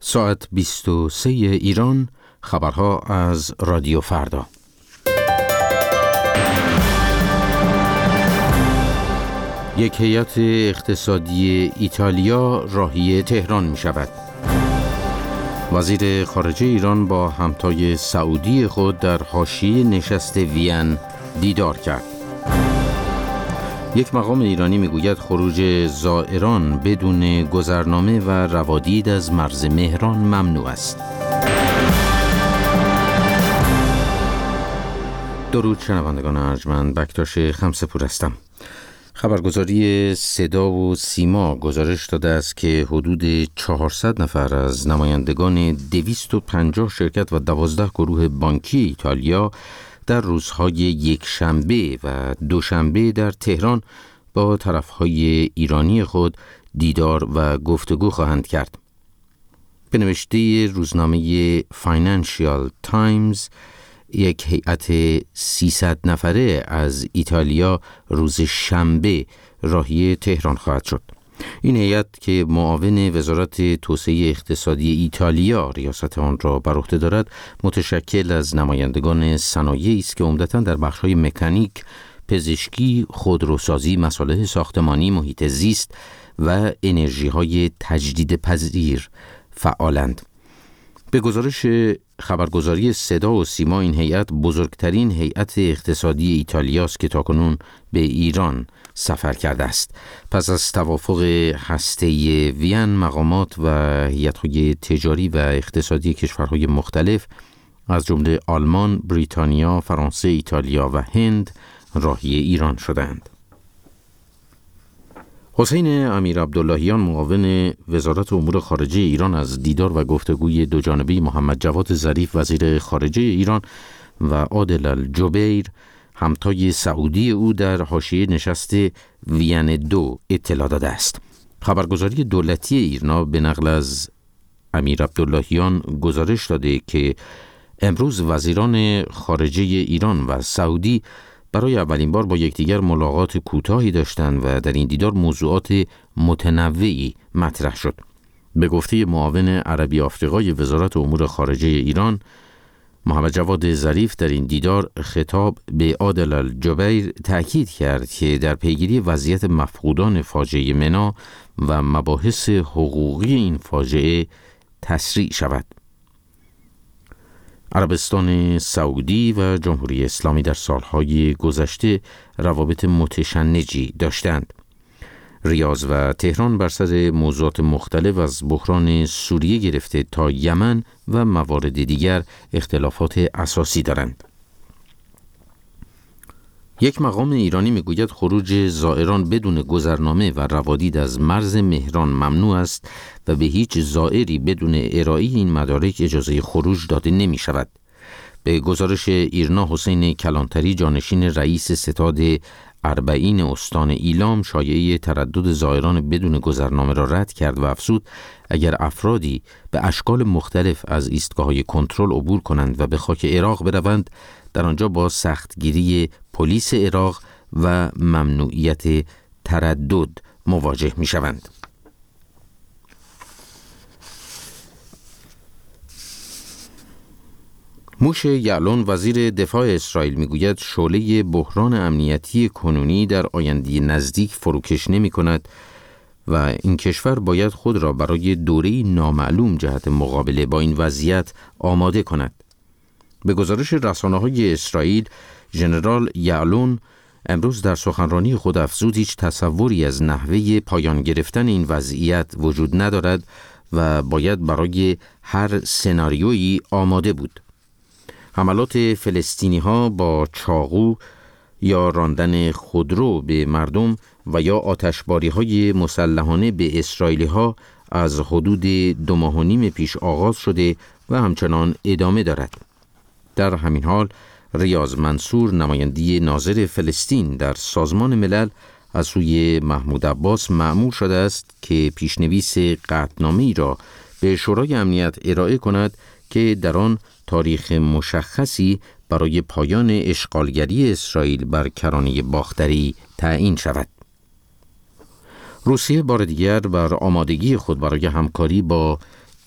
ساعت 23 ایران، خبرها از رادیو فردا. یک هیئت اقتصادی ایتالیا راهی تهران می شود. وزیر خارجه ایران با همتای سعودی خود در حاشیه نشست وین دیدار کرد. یک مقام ایرانی میگوید خروج زائران بدون گذرنامه و روادید از مرز مهران ممنوع است. درود شنوندگان ارجمند، بکتاش خمسه‌پور هستم. خبرگزاری صدا و سیما گزارش داده است که حدود 400 نفر از نمایندگان 250 شرکت و 12 گروه بانکی ایتالیا در روزهای یکشنبه و دوشنبه در تهران با طرفهای ایرانی خود دیدار و گفتگو خواهند کرد. به نوشته روزنامه فاینانشیال تایمز، یک هیئت 300 نفره از ایتالیا روز شنبه راهی تهران خواهد شد. این هیئت که معاون وزارت توسعه اقتصادی ایتالیا ریاست آن را بر عهده دارد، متشکل از نمایندگان صنایعی است که عمدتاً در بخش‌های مکانیک، پزشکی، خودروسازی، مصالح ساختمانی، محیط زیست و انرژی‌های تجدیدپذیر فعالند. به گزارش خبرگزاری صدا و سیما، این هیئت بزرگترین هیئت اقتصادی ایتالیا است که تاکنون به ایران سفر کرده است. پس از توافق هسته‌ای وین، مقامات و هیئت‌های تجاری و اقتصادی کشورهای مختلف از جمله آلمان، بریتانیا، فرانسه، ایتالیا و هند راهی ایران شدند. حسین امیرعبداللهیان، معاون وزارت امور خارجه ایران، از دیدار و گفتگوی دوجانبه محمد جواد ظریف وزیر خارجه ایران و عادل الجبیر همتای سعودی او در حاشیه نشست وین 2 اطلاع داده است. خبرگزاری دولتی ایرنا به نقل از امیرعبداللهیان گزارش داده که امروز وزیران خارجه ایران و سعودی برای اولین بار با یکدیگر ملاقات کوتاهی داشتند و در این دیدار موضوعات متنوعی مطرح شد. به گفته معاون عربی آفریقای وزارت امور خارجه ایران، محمد جواد ظریف در این دیدار خطاب به عادل الجبیر تأکید کرد که در پیگیری وضعیت مفقودان فاجعه منا و مباحث حقوقی این فاجعه تسریع شود. عربستان سعودی و جمهوری اسلامی در سالهای گذشته روابط متشنجی داشتند. ریاض و تهران بر سر موضوعات مختلف از بحران سوریه گرفته تا یمن و موارد دیگر اختلافات اساسی دارند. یک مقام ایرانی میگوید خروج زائران بدون گذرنامه و روادید از مرز مهران ممنوع است و به هیچ زائری بدون ارائه این مدارک اجازه خروج داده نمی شود. به گزارش ایرنا، حسین کلانتری، جانشین رئیس ستاد اربعین استان ایلام، شایعه تردد زائران بدون گذرنامه را رد کرد و افزود اگر افرادی به اشکال مختلف از ایستگاه‌های کنترل عبور کنند و به خاک عراق بروند، در آنجا با سختگیری پلیس عراق و ممنوعیت تردد مواجه می شوند. موشه یعلون، وزیر دفاع اسرائیل، میگوید شعله بحران امنیتی کنونی در آینده نزدیک فروکش نمی کند و این کشور باید خود را برای دوره‌ای نامعلوم جهت مقابله با این وضعیت آماده کند. به گزارش رسانه‌های اسرائیل، ژنرال یعلون امروز در سخنرانی خود افزود هیچ تصوری از نحوه پایان گرفتن این وضعیت وجود ندارد و باید برای هر سناریویی آماده بود. حملات فلسطینی‌ها با چاقو یا راندن خودرو به مردم و یا آتشباری‌های مسلحانه به اسرائیلی‌ها از حدود 2 ماه و نیم پیش آغاز شده و همچنان ادامه دارد. در همین حال، ریاض منصور، نماینده ناظر فلسطین در سازمان ملل، از سوی محمود عباس مأمور شده است که پیشنویس قطعنامه‌ای را به شورای امنیت ارائه کند که در آن تاریخ مشخصی برای پایان اشغالگری اسرائیل بر کرانه باختری تعیین شود. روسیه بار دیگر بر آمادگی خود برای همکاری با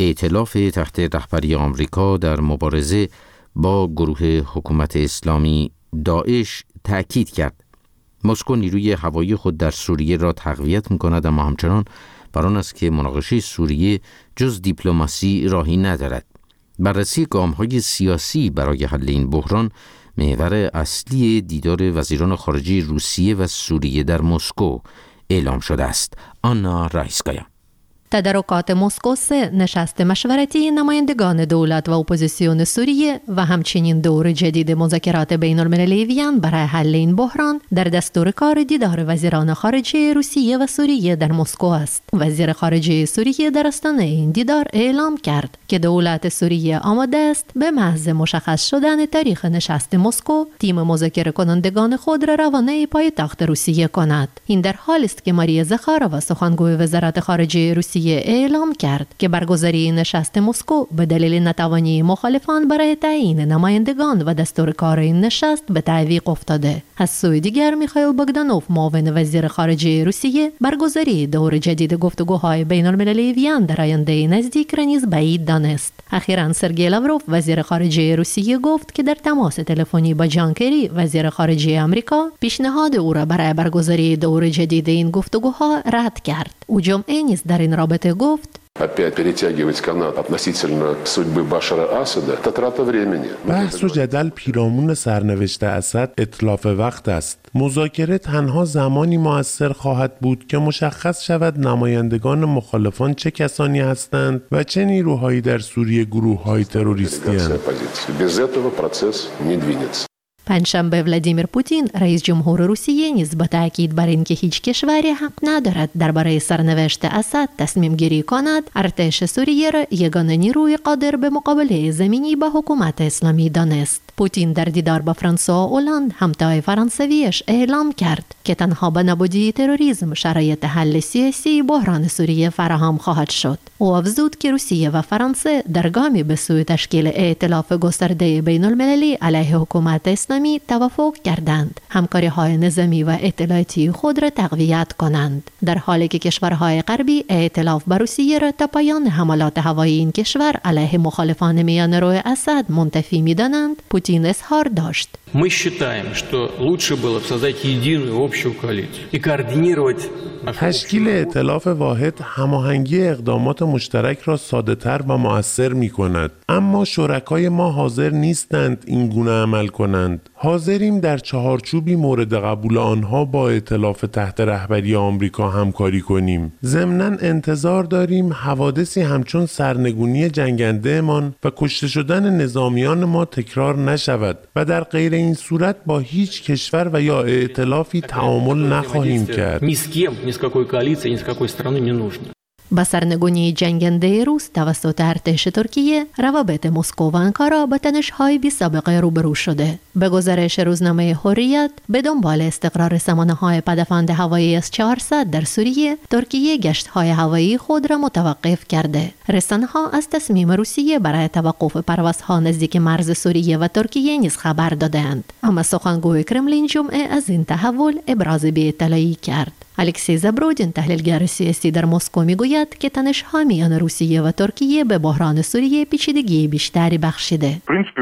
ائتلاف تحت رهبری آمریکا در مبارزه با گروه حکومت اسلامی داعش تأکید کرد. مسکو نیروی هوایی خود در سوریه را تقویت می‌کند، اما همچنان بر آن است که مناقشه سوریه جز دیپلماسی راهی ندارد. بررسی گام‌های سیاسی برای حل این بحران محور اصلی دیدار وزیران خارجه روسیه و سوریه در مسکو اعلام شده است. آنا رایسکایا. تدارکات مسکو 3 نشست مشورتی نمایندگان دولت و اپوزیسیون سوریه و همچنین دور جدید مذاکرات بین المللی وین برای حل این بحران در دستور کار دیدار وزیران خارجه روسیه و سوریه در مسکو است. وزیر خارجه سوریه در آستانه این دیدار اعلام کرد که دولت سوریه آماده است به محض مشخص شدن تاریخ نشست مسکو تیم مذاکره کنندگان خود را روانه پایتخت روسیه کند. این در حالی است که ماریا زخارova سخنگوی وزارت خارجه روسیه اعلام کرد که برگزاری نشست مسکو به دلیل نتوانی مخالفان برای تعیین نمایندگان و دستور کار این نشست به تعویق افتاده. از سوی دیگر میخائیل بogdanov معاون وزیر خارجه روسیه برگزاری دور جدید گفتگوهای بین المللی وین در آینده نزدیک را نیز بعید دانست. اخیراً سرگئی لاوروف وزیر خارجه روسیه گفت که در تماس تلفنی با جان کری وزیر خارجه آمریکا پیشنهاد او را برای برگزاری دور جدید این گفتگوها رد کرد. او جمعه نیز در این رابطه گفت опять перетягивать канат относительно судьбы Башара Асада – это трата времени. بحث و جدل پیرامون سرنوشت اسد اتلاف وقت است. مذاکره تنها زمانی مؤثر خواهد بود که مشخص شود نمایندگان مخالفان چه کسانی هستند و چه نیروهایی در سوریه گروه‌های تروریستی هستند. Без этого процесс не двинется. پنجشنبه ولادیمیر پوتین رئیس جمهور روسیه نیز با تاکید بر اینکه هیچ کشوری حق ندارد درباره سرنوشت اسد تصمیم گیری کند، ارتش سوریه را یگانه نیروی قادر به مقابله زمینی با حکومت اسلامی دانست. پوتین در دیدار با فرانسوا اولاند همتای فرانسویش اعلام کرد که تنها با نابودی تروریسم شرایط حل سیاسی بحران سوریه فراهم خواهد شد. او افزود که روسیه و فرانسه در گامی به سوی تشکیل ائتلاف گسترده بین المللی علیه حکومت اسلامی توافق کردند همکاری‌های نظامی و اطلاعاتی خود را تقویت کنند، در حالی که کشورهای غربی ائتلاف با روسیه را تا پایان حملات هوایی این کشور علیه مخالفان میانرو اسد منتفی می‌دانند. پوتین اظهار داشت: Мы считаем, что лучше было создать единую общую коалицию и координировать تشکیل ائتلاف واحد هماهنگی اقدامات مشترک را ساده‌تر و مؤثر می‌کند، اما شرکای ما حاضر نیستند این گونه عمل کنند. حاضریم در چهارچوبی مورد قبول آنها با ائتلاف تحت رهبری آمریکا همکاری کنیم. ضمناً انتظار داریم حوادثی همچون سرنگونی جنگنده‌مان و کشته شدن نظامیان ما تکرار نشود و در غیر این صورت با هیچ کشور و یا ائتلافی تعامل نخواهیم کرد. ни с какой коалиции, ни с какой страны не нужно. با سرنگونی جنگنده روس توسط ارتش ترکیه، روابط مسکو و آنکارا با تنش‌های بی‌سابقه روبرو شده. به گزارش روزنامه حریت، به دنبال استقرار سامانه‌های پدافند هوایی S-400 در سوریه، ترکیه گشت‌های هوایی خود را متوقف کرده. رسانه‌ها از تصمیم روسیه برای توقف پروازها نزدیک مرز سوریه و ترکیه نیز خبر دادند، اما سخنگوی کرملین جمعه از این تحول ابراز بی‌اطلاعی کرد. الکسی زبرودین تحلیلگر سیاسی در مسکو میگوید که تنش‌ها میان روسیه و ترکیه به بحران سوریه پیچیدگی بیشتری بخشیده.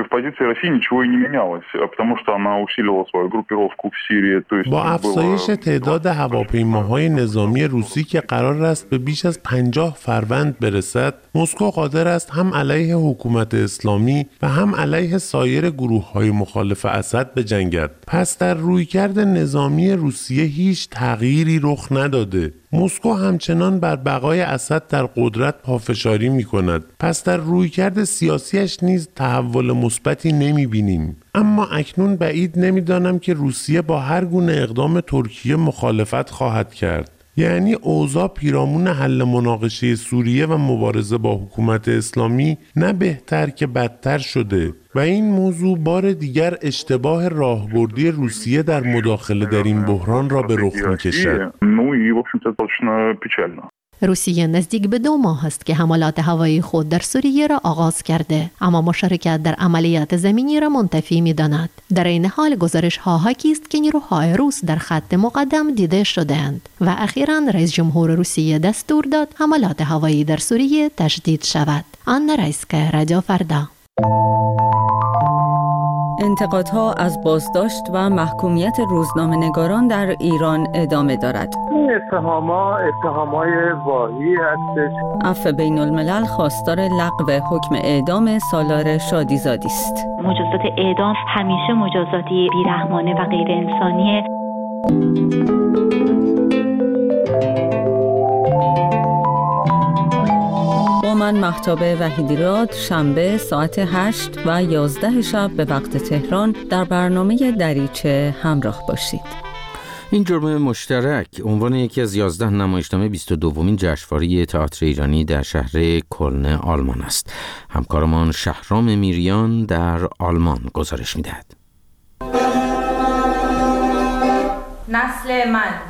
با افزایش تعداد هواپیماهای نظامی روسی که قرار است به بیش از 50 فروند برسد، مسکو قادر است هم علیه حکومت اسلامی و هم علیه سایر گروه‌های مخالف اسد بجنگد. پس در رویکرد نظامی روسیه هیچ تغییری رخ نداده. مسکو همچنان بر بقای اسد در قدرت پافشاری می‌کند. پس در رویکرد سیاسیش نیز تحول مثبتی نمی‌بینیم. اما اکنون بعید نمی‌دانم که روسیه با هر گونه اقدام ترکیه مخالفت خواهد کرد. یعنی اوضاع پیرامون حل مناقشه سوریه و مبارزه با حکومت اسلامی نه بهتر که بدتر شده و این موضوع بار دیگر اشتباه راهبردی روسیه در مداخله در این بحران را به رخ می‌کشد. روسیه نزدیک به 2 ماه است که حملات هوایی خود در سوریه را آغاز کرده، اما مشارکت در عملیات زمینی را منتفی می‌داند. در این حال گزارش‌ها حاکی است که نیروهای روس در خط مقدم دیده شدند و اخیراً رئیس جمهور روسیه دستور داد حملات هوایی در سوریه تشدید شود. آنا رایسکا، رادیو فردا. انتقادها از بازداشت و محکومیت روزنامه‌نگاران در ایران ادامه دارد. این اتهام‌های واهی هستش. عفو بین الملل خواستار لغو حکم اعدام سالار شادیزادی است. مجازات اعدام همیشه مجازاتی بیرحمانه و غیر انسانیه. با من مهتاب وحیدی‌راد شنبه ساعت 8 و 11 شب به وقت تهران در برنامه دریچه همراه باشید. این جرم مشترک عنوان یکی از 11 نمایشنامه 22مین جشنواره تئاتر ایرانی در شهر کلن آلمان است. همکارمان شهرام میریان در آلمان گزارش می‌دهد. نسل من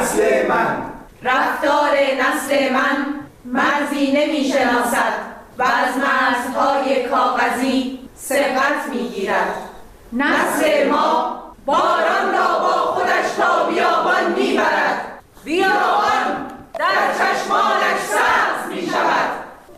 رفتار نسل من مرزی نمی‌شناسد و از مرزهای کاغذی سبقت می‌گیرد. نسل ما باران را با خودش تا بیابان می‌برد. بیابان در چشمانش سبز می‌شود.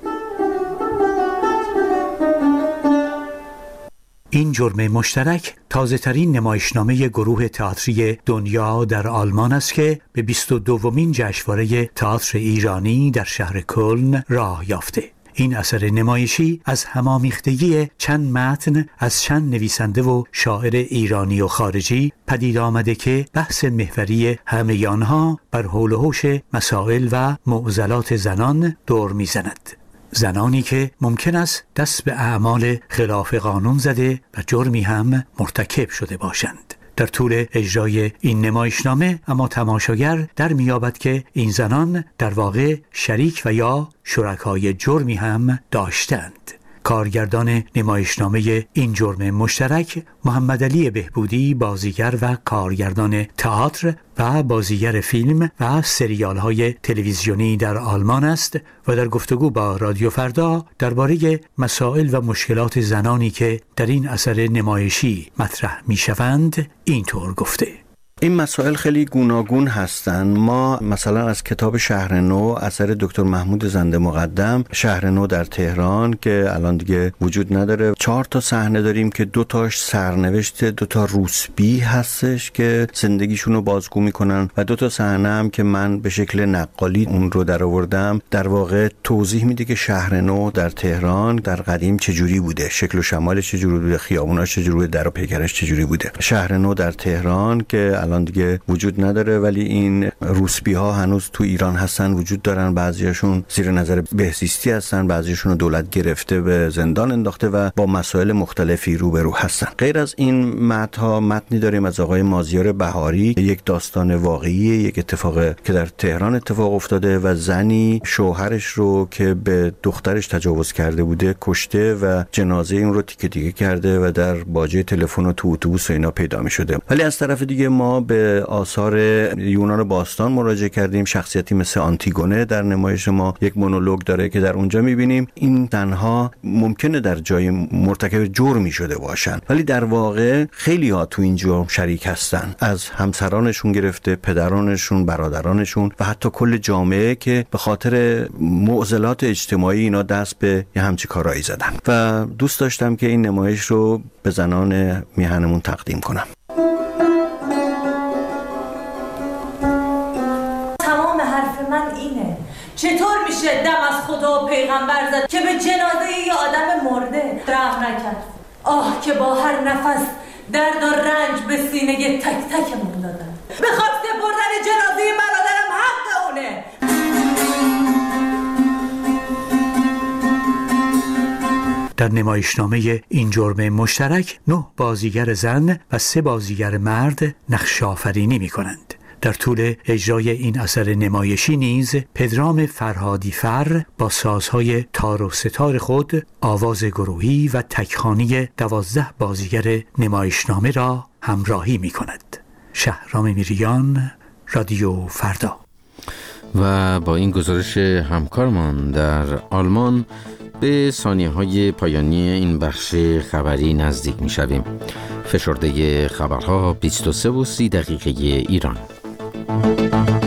این جرم مشترک تازه‌ترین نمایشنامه گروه تئاتری دنیا در آلمان است که به 22مین جشنواره تئاتر ایرانی در شهر کلن راه یافته. این اثر نمایشی از همامیختگی چند متن از چند نویسنده و شاعر ایرانی و خارجی پدید آمده که بحث محوری همه آنها بر حول و حوش مسائل و معضلات زنان دور می‌زند. زنانی که ممکن است دست به اعمال خلاف قانون زده و جرمی هم مرتکب شده باشند. در طول اجرای این نمایشنامه اما تماشاگر در می‌یابد که این زنان در واقع شریک و یا شرکای جرمی هم داشتند. کارگردان نمایشنامه این جرم مشترک محمدعلی بهبودی بازیگر و کارگردان تئاتر و بازیگر فیلم و سریال‌های تلویزیونی در آلمان است و در گفتگو با رادیو فردا درباره مسائل و مشکلات زنانی که در این اثر نمایشی مطرح می‌شوند اینطور گفته: این مسائل خیلی گوناگون هستن. ما مثلا از کتاب شهر نو اثر دکتر محمود زنده مقدم، شهر نو در تهران که الان دیگه وجود نداره، 4 تا صحنه داریم که 2 تاش سرنوشت 2 تا روسبی هستش که زندگیشون رو بازگو میکنن و 2 تا صحنه هم که من به شکل نقالی اون رو در آوردم در واقع توضیح میده که شهر نو در تهران در قدیم چجوری بوده، شکل و شمالش چجوری بوده، خیابوناش چجوری بوده، در و پیکرش چجوری بوده. شهر نو در تهران که الان دیگه وجود نداره ولی این روسبی ها هنوز تو ایران هستن، وجود دارن. بعضیاشون زیر نظر بهزیستی هستن، بعضیاشون دولت گرفته به زندان انداخته و با مسائل مختلفی روبرو هستن. غیر از این متن‌ها متنی داریم از آقای مازیار بهاری، یک داستان واقعی، یک اتفاق که در تهران اتفاق افتاده و زنی شوهرش رو که به دخترش تجاوز کرده بوده کشته و جنازه اون رو تیکه تیکه کرده و در باجه تلفن و تو اتوبوس و اینا پیدا می‌شده. ولی از طرف دیگه ما به آثار یونان باستان مراجعه کردیم. شخصیتی مثل آنتیگونه در نمایش ما یک مونولوگ داره که در اونجا می‌بینیم این زن‌ها ممکنه در جای مرتکب جرمی شده باشن ولی در واقع خیلی ها تو این جرم شریک هستن، از همسرانشون گرفته پدرانشون، برادرانشون و حتی کل جامعه که به خاطر معضلات اجتماعی اینا دست به یه همچین کارایی زدن. و دوست داشتم که این نمایش رو به زنان میهنمون تقدیم کنم. تمام حرف من اینه، چطور میشه دم از خدا و پیغمبر زد که به جنازه یه آدم مرده رحم نکرد؟ آه که با هر نفس درد و رنج به سینه تک تکمون دادن. بخواد سپردن جنازه برادرم حق اونه. در نمایشنامه این جرم مشترک 9 بازیگر زن و 3 بازیگر مرد نقش آفرینی می کنند. در طول اجرای این اثر نمایشی نیز پدرام فرهادی فر با سازهای تار و ستار خود آواز گروهی و تکخوانی 12 بازیگر نمایشنامه را همراهی می کند. شهرام میریان، رادیو فردا. و با این گزارش همکارمان در آلمان به ثانیه‌های پایانی این بخش خبری نزدیک می‌شویم. فشرده خبرها 23:30 ایران.